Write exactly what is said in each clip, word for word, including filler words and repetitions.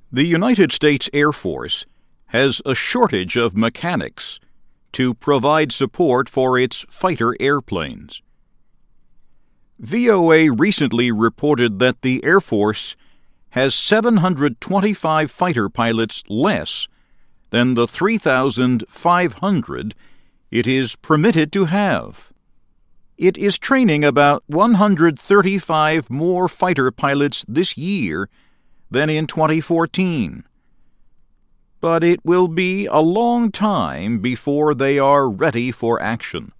The United States Air Force has a shortage of mechanics to provide support for its fighter airplanes. V O A recently reported that the Air Force has seven hundred twenty-five fighter pilots less than the three thousand five hundred it is permitted to have. It is training about one hundred thirty-five more fighter pilots this year than in twenty fourteen. But it will be a long time before they are ready for action.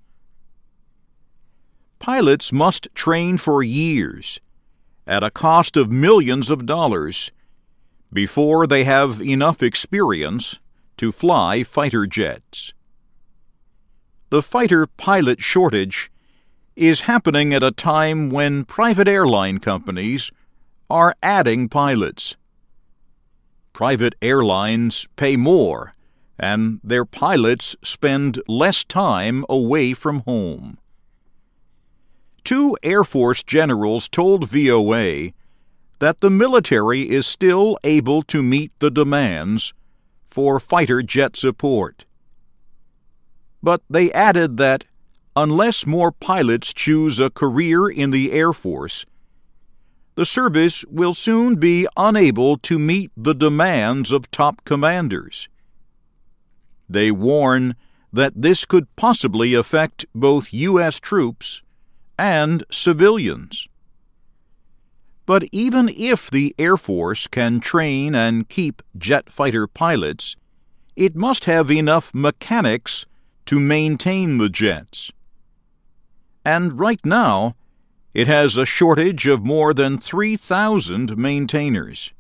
Pilots must train for years, at a cost of millions of dollars, before they have enough experience to fly fighter jets. The fighter pilot shortage is happening at a time when private airline companies are adding pilots. Private airlines pay more, and their pilots spend less time away from home. Two Air Force generals told V O A that the military is still able to meet the demands for fighter jet support. But they added that unless more pilots choose a career in the Air Force, the service will soon be unable to meet the demands of top commanders. They warn that this could possibly affect both U S troops and civilians. But even if the Air Force can train and keep jet fighter pilots, it must have enough mechanics to maintain the jets. And right now, it has a shortage of more than three thousand maintainers.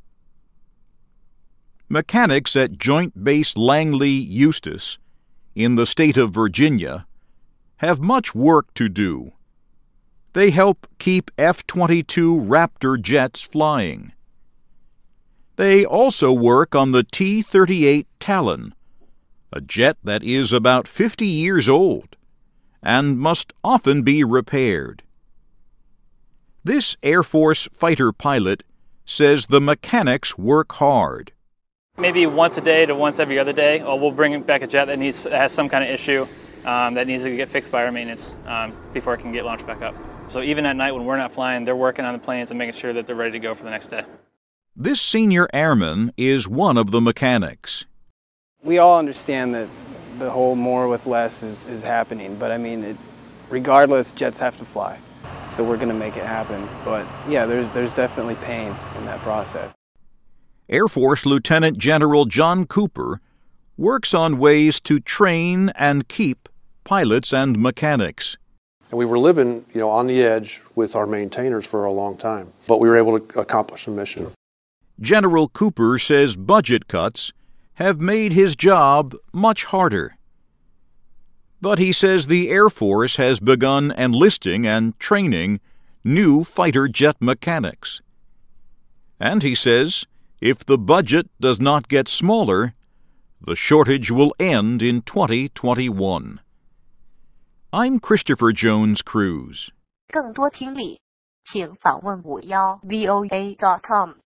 Mechanics at Joint Base Langley Eustis, in the state of Virginia, have much work to do. They help keep F twenty-two Raptor jets flying. They also work on the T thirty-eight Talon, a jet that is about fifty years old and must often be repaired. This Air Force fighter pilot says the mechanics work hard. Maybe once a day to once every other day, or we'll bring back a jet that needs that has some kind of issue um, that needs to get fixed by our maintenance um, before it can get launched back up. So even at night when we're not flying, they're working on the planes and making sure that they're ready to go for the next day. This senior airman is one of the mechanics. We all understand that the whole more with less is, is happening, but I mean, it, regardless, jets have to fly. So we're going to make it happen. But yeah, there's, there's definitely pain in that process. Air Force Lieutenant General John Cooper works on ways to train and keep pilots and mechanics. And we were living, you know, on the edge with our maintainers for a long time, but we were able to accomplish the mission. General Cooper says budget cuts have made his job much harder. But he says the Air Force has begun enlisting and training new fighter jet mechanics. And he says if the budget does not get smaller, the shortage will end in twenty twenty-one. I'm Christopher Jones Cruz. 更多听力，请访问五幺 V O A dot com。